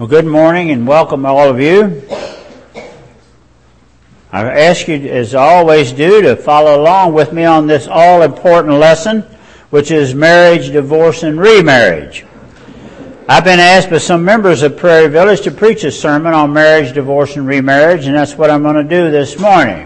Well, good morning and welcome all of you. I ask you, as I always do, to follow along with me on this all-important lesson, which is marriage, divorce, and remarriage. I've been asked by some members of Prairie Village to preach a sermon on marriage, divorce, and remarriage, and that's what I'm going to do this morning.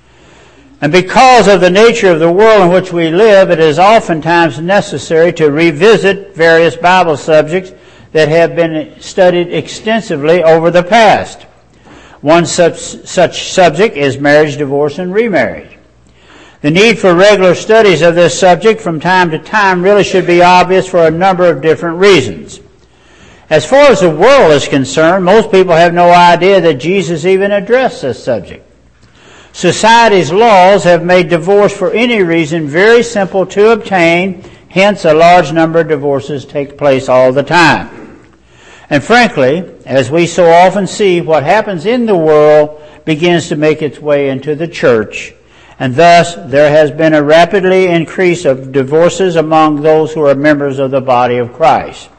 And because of the nature of the world in which we live, it is oftentimes necessary to revisit various Bible subjects that have been studied extensively over the past. One such subject is marriage, divorce, and remarriage. The need for regular studies of this subject from time to time really should be obvious for a number of different reasons. As far as the world is concerned, most people have no idea that Jesus even addressed this subject. Society's laws have made divorce for any reason very simple to obtain, hence a large number of divorces take place all the time. And frankly, as we so often see, what happens in the world begins to make its way into the church, and thus there has been a rapidly increase of divorces among those who are members of the body of Christ.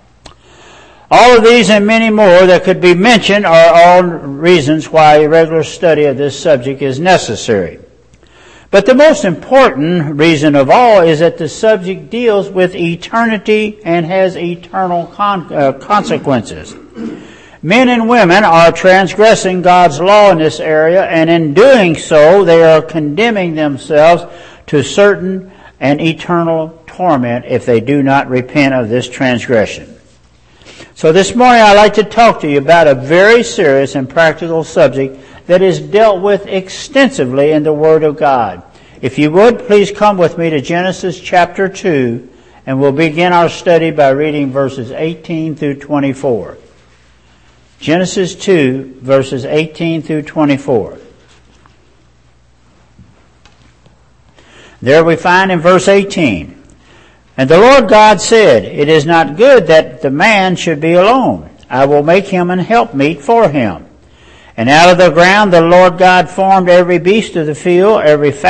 All of these and many more that could be mentioned are all reasons why a regular study of this subject is necessary. But the most important reason of all is that the subject deals with eternity and has eternal consequences. Men and women are transgressing God's law in this area, and in doing so, they are condemning themselves to certain and eternal torment if they do not repent of this transgression. So this morning I'd like to talk to you about a very serious and practical subject that is dealt with extensively in the Word of God. If you would, please come with me to Genesis chapter 2, and we'll begin our study by reading verses 18 through 24. Genesis 2, verses 18 through 24. There we find in verse 18, "And the Lord God said, It is not good that the man should be alone. I will make him an helpmeet for him. And out of the ground the Lord God formed every beast of the field,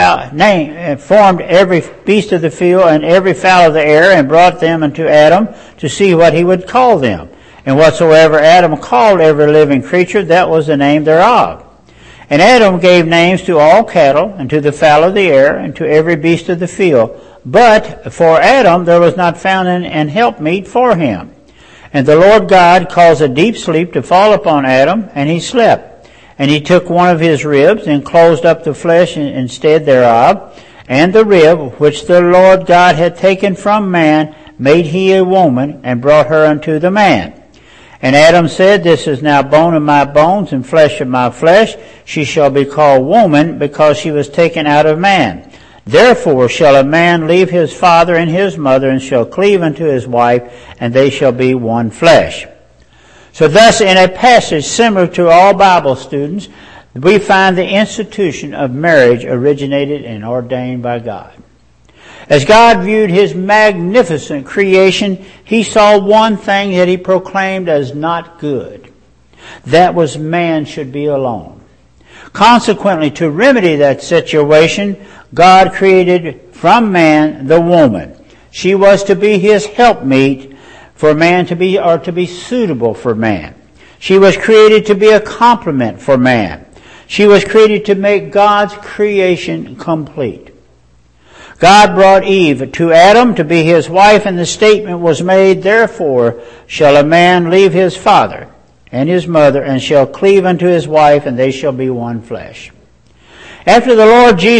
formed every beast of the field and every fowl of the air, and brought them unto Adam to see what he would call them. And whatsoever Adam called every living creature, that was the name thereof. And Adam gave names to all cattle, and to the fowl of the air, and to every beast of the field. But for Adam there was not found an helpmeet for him. And the Lord God caused a deep sleep to fall upon Adam, and he slept. And he took one of his ribs, and closed up the flesh instead thereof. And the rib, which the Lord God had taken from man, made he a woman, and brought her unto the man. And Adam said, This is now bone of my bones, and flesh of my flesh. She shall be called woman, because she was taken out of man. Therefore shall a man leave his father and his mother, and shall cleave unto his wife, and they shall be one flesh." So thus, in a passage similar to all Bible students, we find the institution of marriage originated and ordained by God. As God viewed his magnificent creation, he saw one thing that he proclaimed as not good. That was man should be alone. Consequently, to remedy that situation, God created from man the woman. She was to be his helpmeet for man to be suitable for man. She was created to be a complement for man. She was created to make God's creation complete. God brought Eve to Adam to be his wife, and the statement was made, "Therefore shall a man leave his father and his mother, and shall cleave unto his wife, and they shall be one flesh." Later the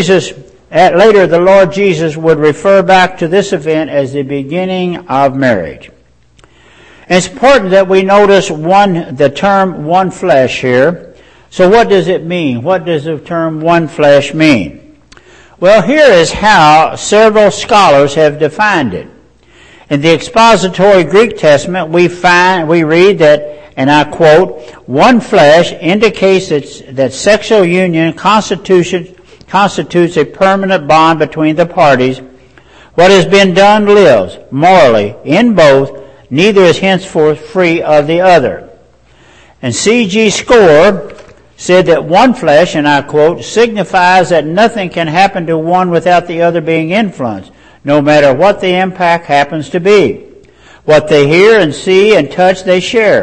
Lord Jesus would refer back to this event as the beginning of marriage. And it's important that we notice the term one flesh here. So what does it mean? What does the term one flesh mean? Well, here is how several scholars have defined it. In the expository Greek Testament, we read that, and I quote, "One flesh indicates that sexual union constitutes a permanent bond between the parties. What has been done lives, morally, in both. Neither is henceforth free of the other." And C.G. Score said that one flesh, and I quote, "signifies that nothing can happen to one without the other being influenced, no matter what the impact happens to be. What they hear and see and touch they share.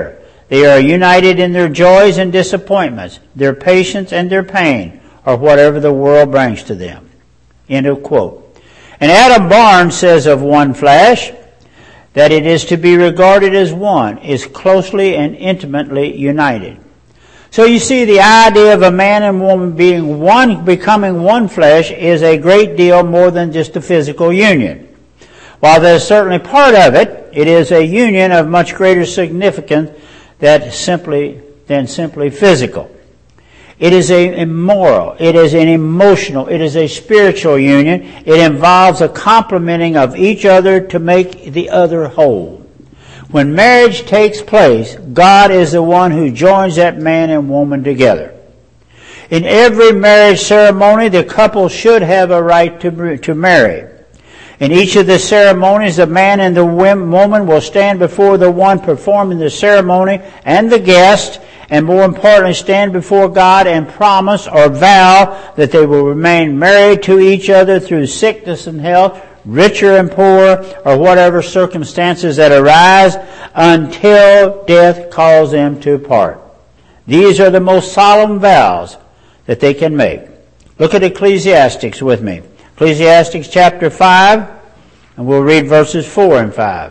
They are united in their joys and disappointments, their patience and their pain, or whatever the world brings to them. End of quote. And Adam Barnes says of one flesh that it is to be regarded as one, is closely and intimately united. So you see, the idea of a man and woman being one, becoming one flesh, is a great deal more than just a physical union. While there's certainly part of it, it is a union of much greater significance than simply physical. It is a moral, it is an emotional, it is a spiritual union. It involves a complementing of each other to make the other whole. When marriage takes place, God is the one who joins that man and woman together. In every marriage ceremony, the couple should have a right to marry. In each of the ceremonies, the man and the woman will stand before the one performing the ceremony and the guest, and more importantly, stand before God and promise or vow that they will remain married to each other through sickness and health, richer and poorer, or whatever circumstances that arise, until death calls them to part. These are the most solemn vows that they can make. Look at Ecclesiastes with me. Ecclesiastes chapter 5, and we'll read verses 4 and 5.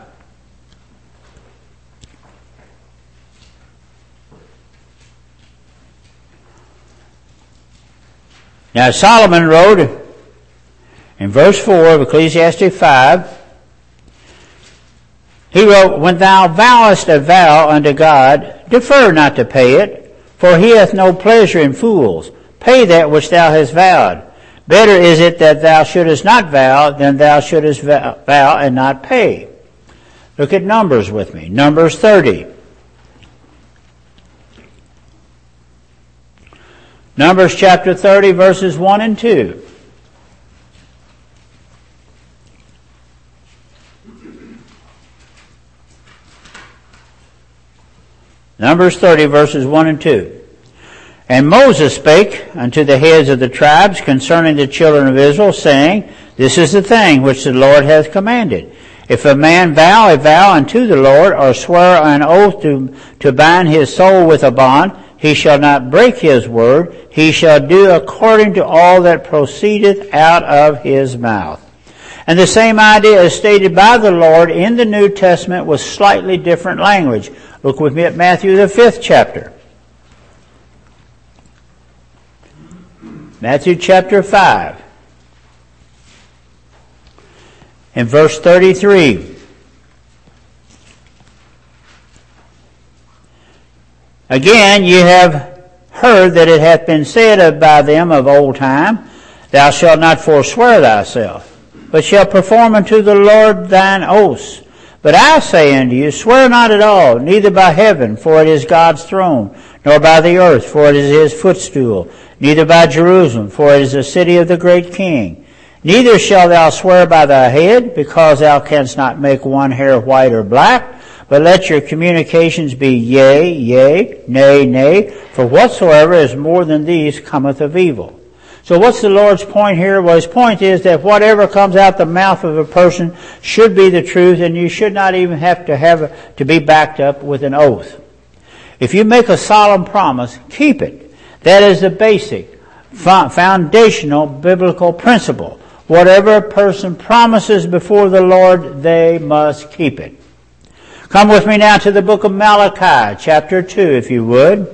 Now Solomon wrote in verse 4 of Ecclesiastes 5, he wrote, "When thou vowest a vow unto God, defer not to pay it, for he hath no pleasure in fools. Pay that which thou hast vowed. Better is it that thou shouldest not vow than thou shouldest vow and not pay." Look at Numbers with me. Numbers 30. Numbers chapter 30, verses 1 and 2. Numbers 30, verses 1 and 2. "And Moses spake unto the heads of the tribes concerning the children of Israel, saying, This is the thing which the Lord hath commanded. If a man vow a vow unto the Lord, or swear an oath to bind his soul with a bond, he shall not break his word. He shall do according to all that proceedeth out of his mouth." And the same idea is stated by the Lord in the New Testament with slightly different language. Look with me at Matthew the 5th chapter. Matthew chapter 5. In verse 33. "Again, ye have heard that it hath been said by them of old time, Thou shalt not forswear thyself, but shalt perform unto the Lord thine oaths. But I say unto you, swear not at all, neither by heaven, for it is God's throne, nor by the earth, for it is his footstool, neither by Jerusalem, for it is the city of the great King. Neither shalt thou swear by thy head, because thou canst not make one hair white or black, but let your communications be yea, yea, nay, nay, for whatsoever is more than these cometh of evil." So what's the Lord's point here? Well, his point is that whatever comes out the mouth of a person should be the truth, and you should not even have to be backed up with an oath. If you make a solemn promise, keep it. That is the basic, foundational biblical principle. Whatever a person promises before the Lord, they must keep it. Come with me now to the book of Malachi, chapter 2, if you would.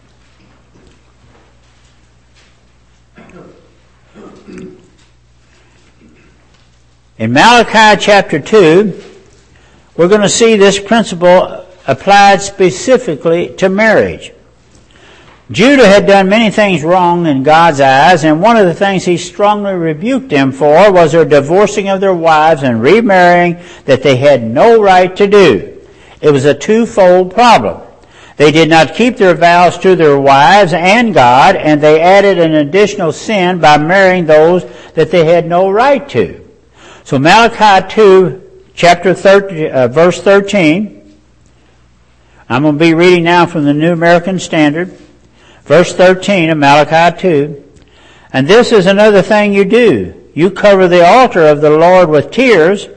In Malachi chapter 2, we're going to see this principle applied specifically to marriage. Judah had done many things wrong in God's eyes, and one of the things he strongly rebuked them for was their divorcing of their wives and remarrying that they had no right to do. It was a twofold problem. They did not keep their vows to their wives and God, and they added an additional sin by marrying those that they had no right to. So Malachi 2, chapter 13, verse 13. I'm going to be reading now from the New American Standard. Verse 13 of Malachi 2. "And this is another thing you do. You cover the altar of the Lord with tears,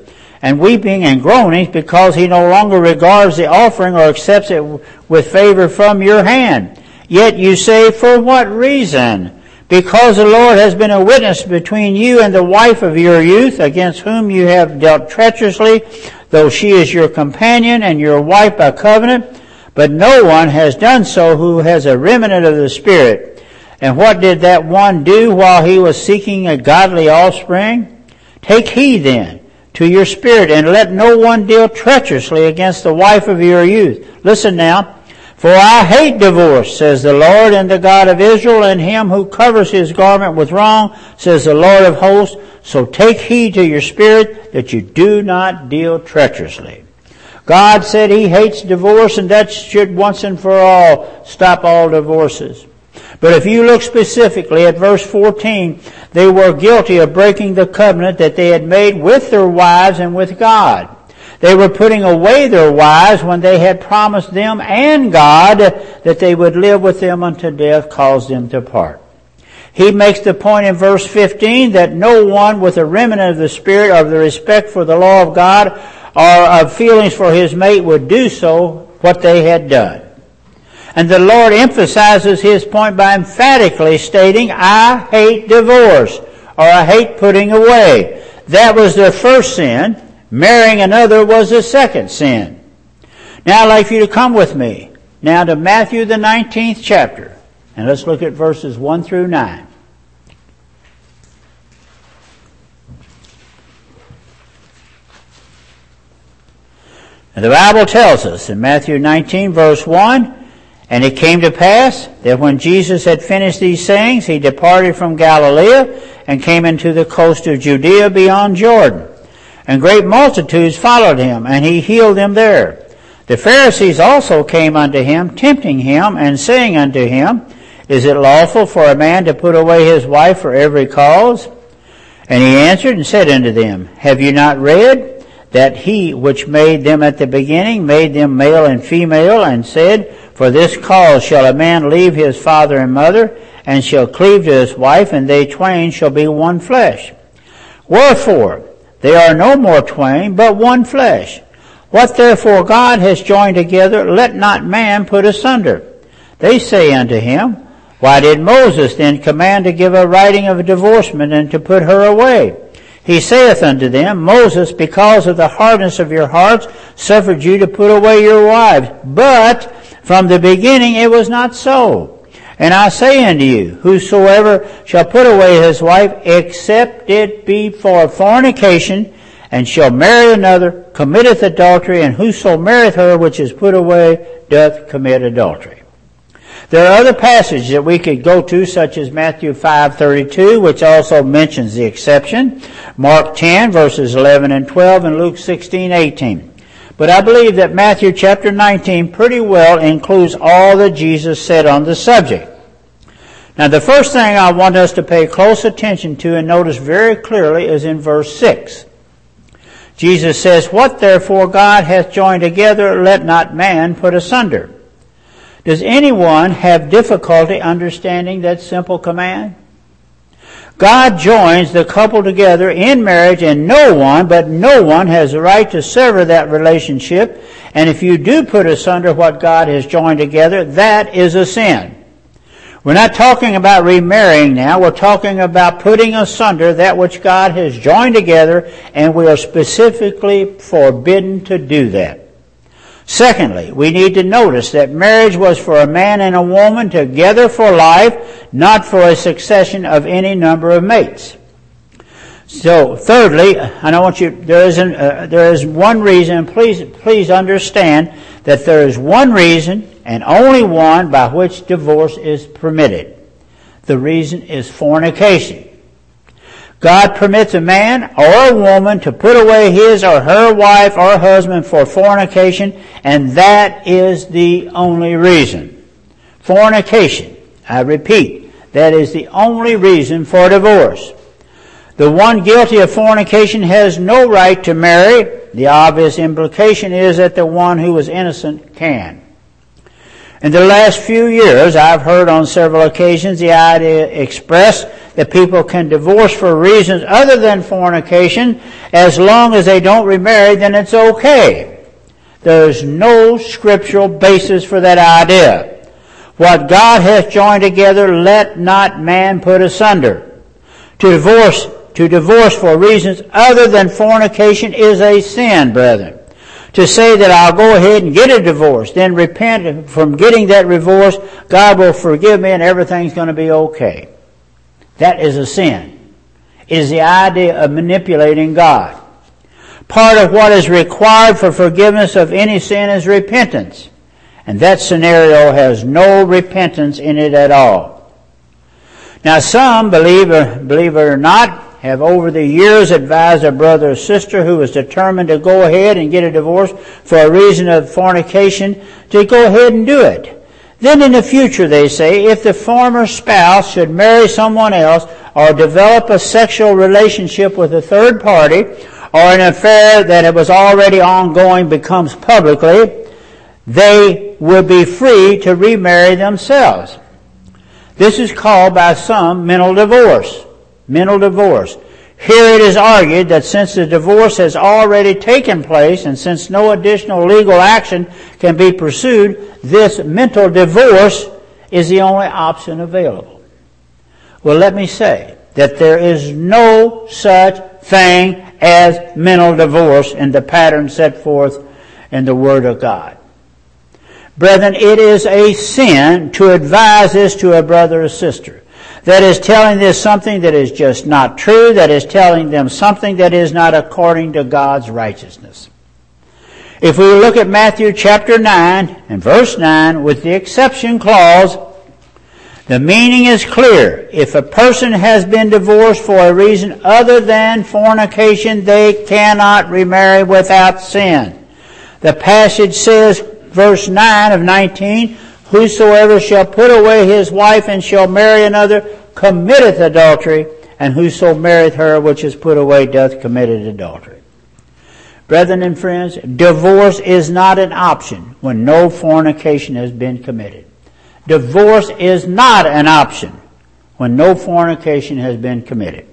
and weeping and groanings, because he no longer regards the offering or accepts it with favor from your hand. Yet you say, for what reason? Because the Lord has been a witness between you and the wife of your youth, against whom you have dealt treacherously, though she is your companion and your wife by covenant. But no one has done so who has a remnant of the Spirit. And what did that one do while he was seeking a godly offspring? Take heed then to your spirit, and let no one deal treacherously against the wife of your youth. Listen now. For I hate divorce, says the Lord and the God of Israel, and him who covers his garment with wrong, says the Lord of hosts. So take heed to your spirit that you do not deal treacherously. God said he hates divorce, and that should once and for all stop all divorces. But if you look specifically at verse 14, they were guilty of breaking the covenant that they had made with their wives and with God. They were putting away their wives when they had promised them and God that they would live with them until death caused them to part. He makes the point in verse 15 that no one with a remnant of the Spirit or of the respect for the law of God or of feelings for his mate would do so what they had done. And the Lord emphasizes his point by emphatically stating, I hate divorce, or I hate putting away. That was their first sin. Marrying another was the second sin. Now I'd like you to come with me now to Matthew the 19th chapter. And let's look at verses 1 through 9. And the Bible tells us in Matthew 19 verse 1, And it came to pass that when Jesus had finished these sayings, he departed from Galilee and came into the coast of Judea beyond Jordan. And great multitudes followed him, and he healed them there. The Pharisees also came unto him, tempting him, and saying unto him, Is it lawful for a man to put away his wife for every cause? And he answered and said unto them, Have you not read that he which made them at the beginning made them male and female, and said, For this cause shall a man leave his father and mother, and shall cleave to his wife, and they twain shall be one flesh. Wherefore, they are no more twain, but one flesh. What therefore God has joined together, let not man put asunder. They say unto him, Why did Moses then command to give a writing of divorcement, and to put her away? He saith unto them, Moses, because of the hardness of your hearts, suffered you to put away your wives. But from the beginning it was not so. And I say unto you, whosoever shall put away his wife, except it be for fornication, and shall marry another, committeth adultery, and whoso marrieth her which is put away doth commit adultery. There are other passages that we could go to, such as Matthew 5:32, which also mentions the exception, Mark 10, verses 11 and 12, and Luke 16:18. But I believe that Matthew chapter 19 pretty well includes all that Jesus said on the subject. Now the first thing I want us to pay close attention to and notice very clearly is in verse 6. Jesus says, What therefore God hath joined together, let not man put asunder. Does anyone have difficulty understanding that simple command? God joins the couple together in marriage, and no one has the right to sever that relationship. And if you do put asunder what God has joined together, that is a sin. We're not talking about remarrying now. We're talking about putting asunder that which God has joined together, and we are specifically forbidden to do that. Secondly, we need to notice that marriage was for a man and a woman together for life, not for a succession of any number of mates. So, thirdly, there is one reason, please understand that there is one reason and only one by which divorce is permitted. The reason is fornication. God permits a man or a woman to put away his or her wife or husband for fornication, and that is the only reason. Fornication. I repeat, that is the only reason for divorce. The one guilty of fornication has no right to marry. The obvious implication is that the one who is innocent can. In the last few years, I've heard on several occasions the idea expressed that people can divorce for reasons other than fornication. As long as they don't remarry, then it's okay. There's no scriptural basis for that idea. What God hath joined together, let not man put asunder. To divorce for reasons other than fornication is a sin, brethren. To say that I'll go ahead and get a divorce, then repent from getting that divorce, God will forgive me and everything's going to be okay. That is a sin. It is the idea of manipulating God. Part of what is required for forgiveness of any sin is repentance. And that scenario has no repentance in it at all. Now some, believe it or not, have over the years advised a brother or sister who is determined to go ahead and get a divorce for a reason of fornication to go ahead and do it. Then in the future, they say, if the former spouse should marry someone else or develop a sexual relationship with a third party, or an affair that it was already ongoing becomes publicly, they would be free to remarry themselves. This is called by some mental divorce. Mental divorce. Here it is argued that since the divorce has already taken place and since no additional legal action can be pursued, this mental divorce is the only option available. Well, let me say that there is no such thing as mental divorce in the pattern set forth in the Word of God. Brethren, it is a sin to advise this to a brother or sister. That is telling them something that is just not true. That is telling them something that is not according to God's righteousness. If we look at Matthew chapter 9 and verse 9 with the exception clause, the meaning is clear. If a person has been divorced for a reason other than fornication, they cannot remarry without sin. The passage says, verse 9 of 19, whosoever shall put away his wife and shall marry another committeth adultery, and whoso marrieth her which is put away doth commit adultery. Brethren and friends, divorce is not an option when no fornication has been committed. Divorce is not an option when no fornication has been committed.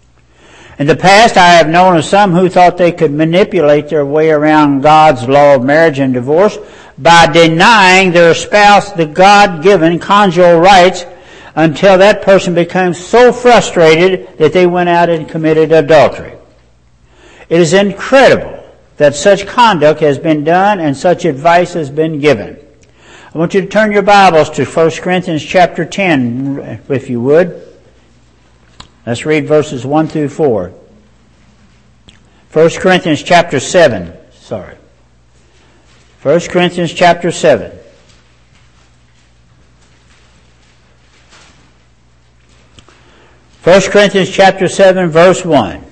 In the past, I have known of some who thought they could manipulate their way around God's law of marriage and divorce by denying their spouse the God-given conjugal rights until that person became so frustrated that they went out and committed adultery. It is incredible that such conduct has been done and such advice has been given. I want you to turn your Bibles to 1 Corinthians chapter 10, if you would. Let's read verses 1 through 4. 1 Corinthians chapter 7. 1 Corinthians chapter 7. First Corinthians chapter 7, verse 1.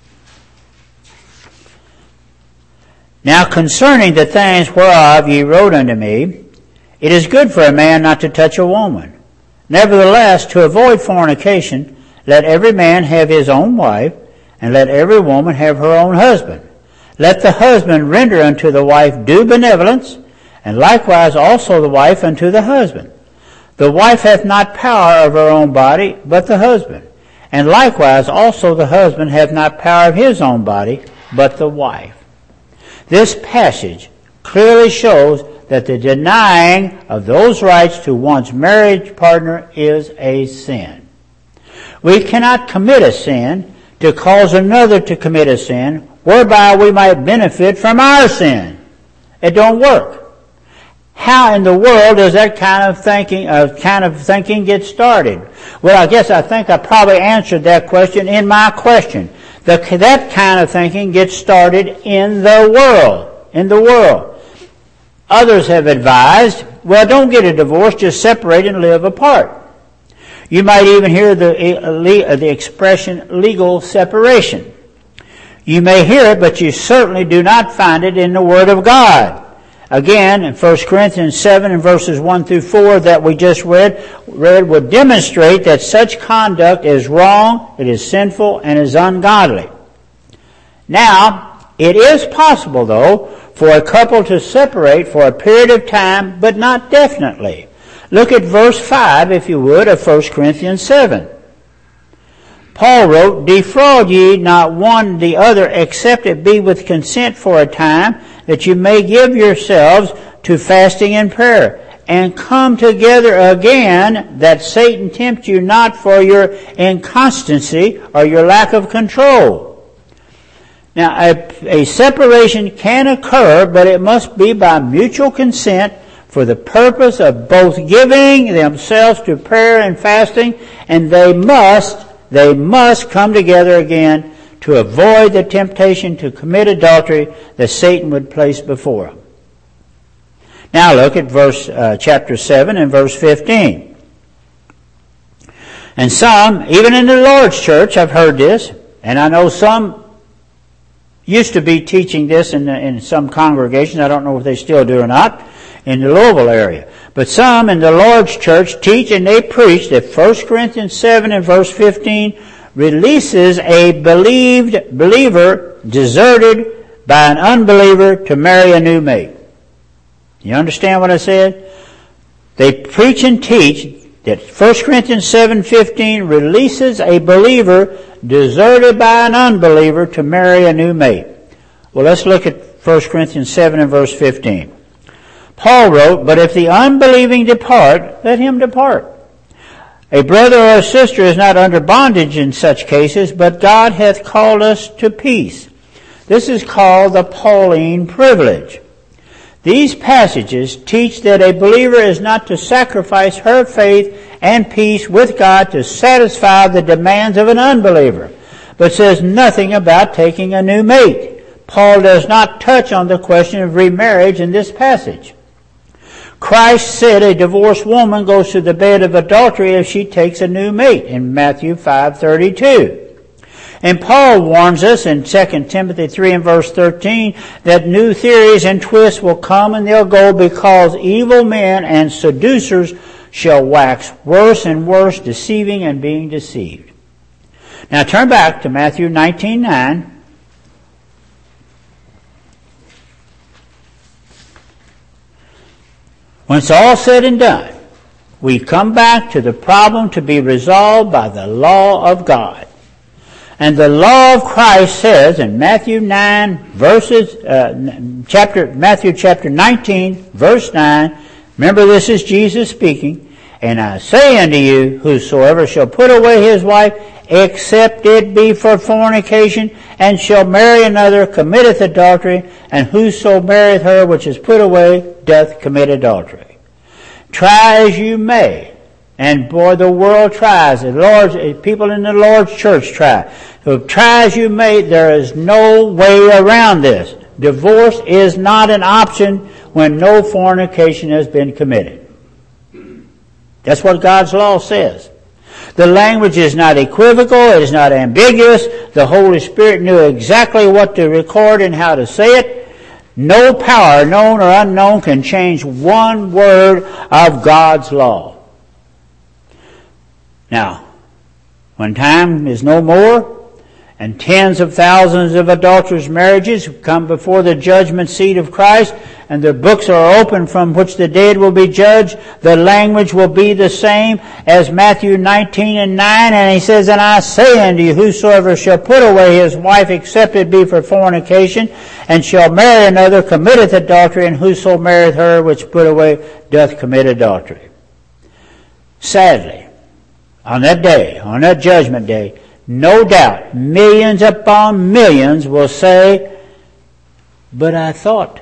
Now concerning the things whereof ye wrote unto me, it is good for a man not to touch a woman. Nevertheless, to avoid fornication, let every man have his own wife, and let every woman have her own husband. Let the husband render unto the wife due benevolence, and likewise also the wife unto the husband. The wife hath not power of her own body, but the husband. And likewise also the husband hath not power of his own body, but the wife. This passage clearly shows that the denying of those rights to one's marriage partner is a sin. We cannot commit a sin to cause another to commit a sin, whereby we might benefit from our sin. It don't work. How in the world does that kind of thinking get started? Well, I think I probably answered that question in my question. That kind of thinking gets started in the world. Others have advised, well, don't get a divorce, just separate and live apart. You might even hear the expression legal separation. You may hear it, but you certainly do not find it in the Word of God. Again, in 1 Corinthians 7 and verses 1 through 4 that we just read would demonstrate that such conduct is wrong, it is sinful, and is ungodly. Now, it is possible, though, for a couple to separate for a period of time, but not definitely. Look at verse 5, if you would, of 1 Corinthians 7. Paul wrote, defraud ye not one the other, except it be with consent for a time, that you may give yourselves to fasting and prayer, and come together again, that Satan tempt you not for your inconstancy or your lack of control. Now, a separation can occur, but it must be by mutual consent for the purpose of both giving themselves to prayer and fasting, and they must come together again to avoid the temptation to commit adultery that Satan would place before them. Now look at chapter 7 and verse 15. And some, even in the Lord's church, I've heard this, and I know some used to be teaching this in some congregations. I don't know if they still do or not in the Louisville area. But some in the Lord's church teach and they preach that 1 Corinthians 7 and verse 15 releases a believer deserted by an unbeliever to marry a new mate. You understand what I said? They preach and teach that 1 Corinthians 7:15 releases a believer deserted by an unbeliever to marry a new mate. Well, let's look at 1 Corinthians 7 and verse 15. Paul wrote, but if the unbelieving depart, let him depart. A brother or a sister is not under bondage in such cases, but God hath called us to peace. This is called the Pauline privilege. These passages teach that a believer is not to sacrifice her faith and peace with God to satisfy the demands of an unbeliever, but says nothing about taking a new mate. Paul does not touch on the question of remarriage in this passage. Christ said a divorced woman goes to the bed of adultery if she takes a new mate in Matthew 5:32. And Paul warns us in 2 Timothy 3 and verse 13 that new theories and twists will come and they'll go because evil men and seducers shall wax worse and worse, deceiving and being deceived. Now turn back to Matthew 19:9. When it's all said and done, we come back to the problem to be resolved by the law of God. And the law of Christ says in Matthew chapter 19, verse 9, remember this is Jesus speaking, and I say unto you, whosoever shall put away his wife, except it be for fornication, and shall marry another, committeth adultery, and whoso marrieth her which is put away, doth commit adultery. Try as you may, and boy, the world tries. People in the Lord's church try. So try as you may, there is no way around this. Divorce is not an option when no fornication has been committed. That's what God's law says. The language is not equivocal. It is not ambiguous. The Holy Spirit knew exactly what to record and how to say it. No power, known or unknown, can change one word of God's law. Now, when time is no more, and tens of thousands of adulterous marriages come before the judgment seat of Christ, and the books are open from which the dead will be judged, the language will be the same as Matthew 19 and 9, and he says, and I say unto you, whosoever shall put away his wife, except it be for fornication, and shall marry another, committeth adultery, and whoso marrieth her which put away doth commit adultery. Sadly, on that day, on that judgment day, no doubt millions upon millions will say, but I thought,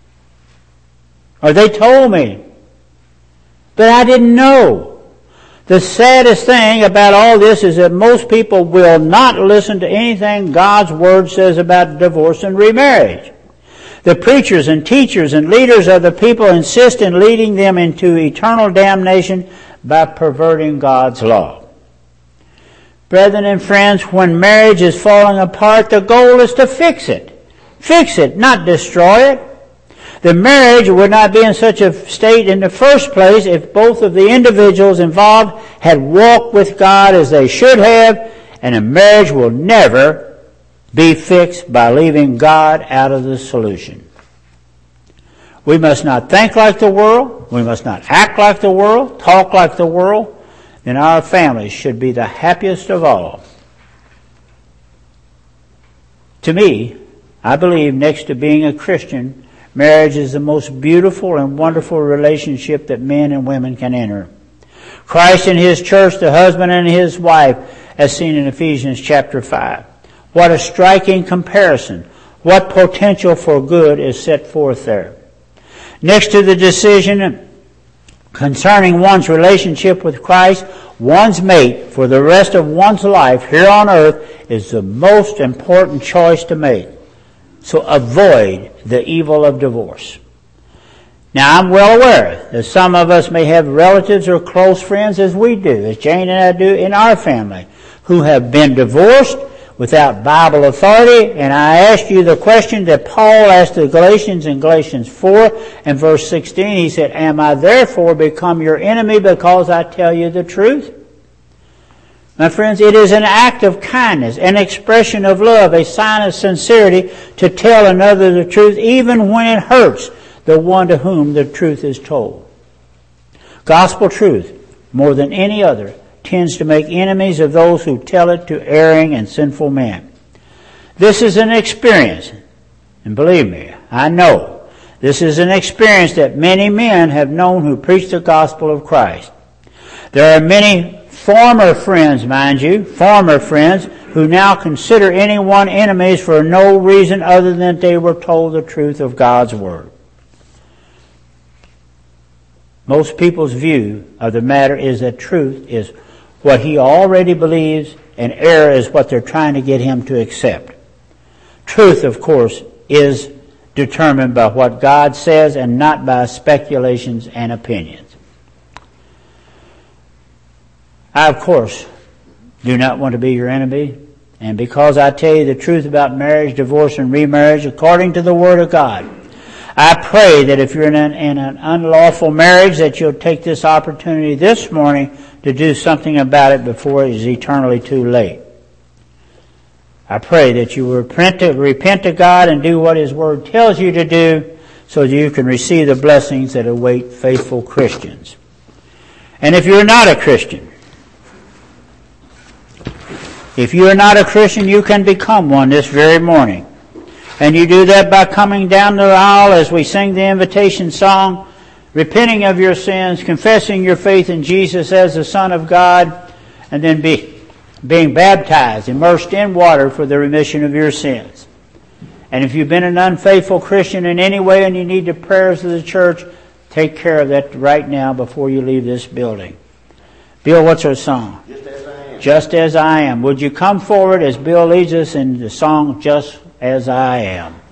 or they told me, but I didn't know. The saddest thing about all this is that most people will not listen to anything God's Word says about divorce and remarriage. The preachers and teachers and leaders of the people insist in leading them into eternal damnation by perverting God's law. Brethren and friends, when marriage is falling apart, the goal is to fix it. Fix it, not destroy it. The marriage would not be in such a state in the first place if both of the individuals involved had walked with God as they should have, and a marriage will never be fixed by leaving God out of the solution. We must not think like the world. We must not act like the world, talk like the world. Then our families should be the happiest of all. To me, I believe next to being a Christian, marriage is the most beautiful and wonderful relationship that men and women can enter. Christ and His church, the husband and his wife, as seen in Ephesians chapter 5. What a striking comparison. What potential for good is set forth there. Next to the decision concerning one's relationship with Christ, one's mate for the rest of one's life here on earth is the most important choice to make. So avoid the evil of divorce. Now, I'm well aware that some of us may have relatives or close friends, as we do, as Jane and I do in our family, who have been divorced without Bible authority. And I asked you the question that Paul asked the Galatians in Galatians 4 and verse 16. He said, "Am I therefore become your enemy because I tell you the truth?" My friends, it is an act of kindness, an expression of love, a sign of sincerity to tell another the truth, even when it hurts the one to whom the truth is told. Gospel truth, more than any other, tends to make enemies of those who tell it to erring and sinful men. This is an experience, and believe me, I know, this is an experience that many men have known who preach the gospel of Christ. There are many former friends, mind you, former friends, who now consider anyone enemies for no reason other than they were told the truth of God's Word. Most people's view of the matter is that truth is what he already believes and error is what they're trying to get him to accept. Truth, of course, is determined by what God says and not by speculations and opinions. I, of course, do not want to be your enemy, and because I tell you the truth about marriage, divorce, and remarriage according to the Word of God, I pray that if you're in an unlawful marriage, that you'll take this opportunity this morning to do something about it before it is eternally too late. I pray that you will repent to God and do what His Word tells you to do so that you can receive the blessings that await faithful Christians. And if you're not a Christian, you can become one this very morning. And you do that by coming down the aisle as we sing the invitation song, repenting of your sins, confessing your faith in Jesus as the Son of God, and then being baptized, immersed in water for the remission of your sins. And if you've been an unfaithful Christian in any way and you need the prayers of the church, take care of that right now before you leave this building. Bill, what's our song? Just as I am. Just as I am. Would you come forward as Bill leads us in the song, Just as I Am?